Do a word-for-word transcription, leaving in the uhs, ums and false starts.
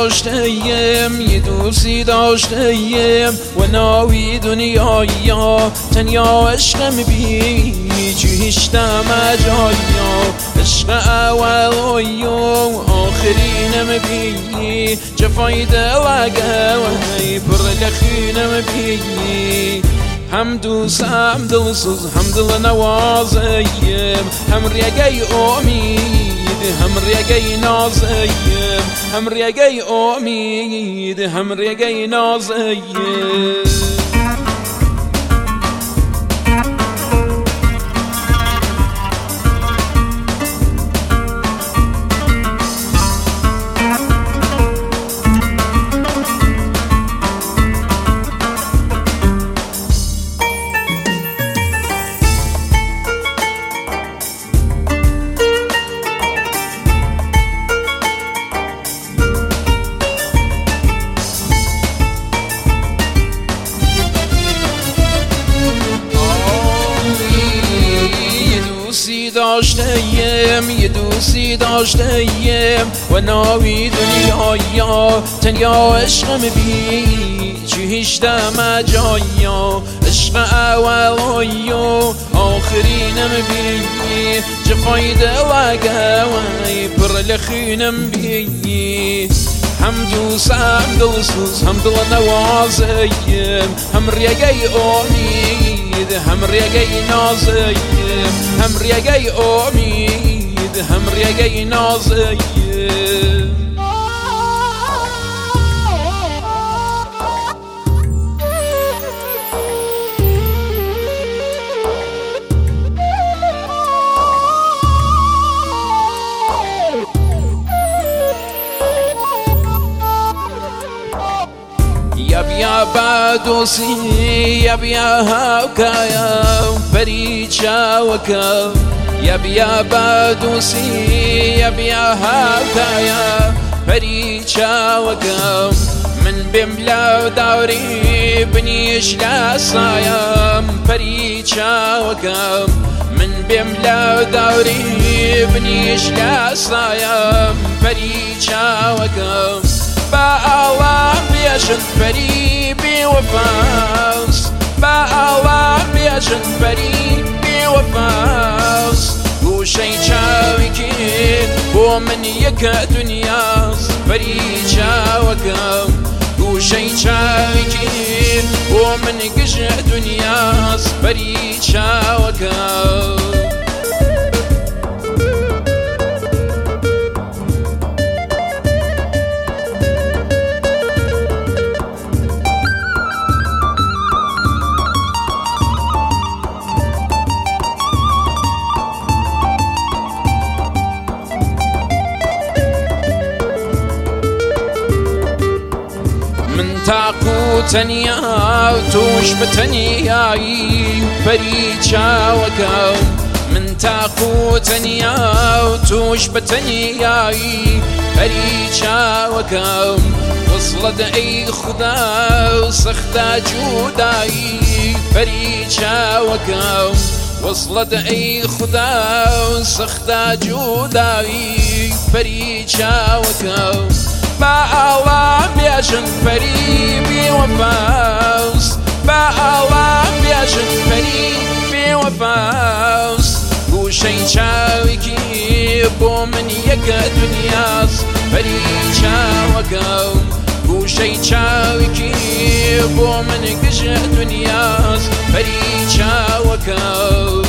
داشتیم یه دوستی داشتیم و ناوی دنیایا تنیا عشقم بی چی هشتم جایا عشق اولویو آخرینم بی جفای دلگه وی پر لخینم بی هم دوستم دلسوز هم دل نوازیم هم ریگی امید هم ریگی نازیم هم ریگی امید هم ریگی نازیم داشتیم یه دوستی داشتیم و ناوی دنیایا تنیا عشقم بی چی هشتم جایا عشق اولویو آخرینم بی جفای دلگه وی پر لخینم بی هم دوستم دلسوز هم دل نوازیم هم ریگی امید هم ریگی نازیم هم ریگی امید هم ریگی نازیم يا بادوسي يا بيا هاوكايا فريشا وكا يا بيا بادوسي يا بيا هاوكايا فريشا وكا من بملا دوري بنيش لا صايم فريشا وكا من بملا دوري بنيش لا صايم فريشا وكا بأوام بيشن فريبي وفاس بأوام بيشن فريبي وفاس وشي شاوكي ومن يكا دنياس فريشا وكام وشي شاوكي ومن قشع دنياس فريشا وكام تاقو تنيا وتوش بتنياي فريشا وكم من تاقو تنيا وتوش بتنياي فريشا وكم وصلت اي خدا وسختا جوداي فريشا وكم وصلت اي خدا وسختا جوداي فريشا وكم بأوام بيشن فريبي وفاوس بأوام بيشن فريبي وفاوس وشي شاوكي بو من يكا دنياس فريشا وكاو وشي شاوكي بو من قشع دنياس فريشا وكاو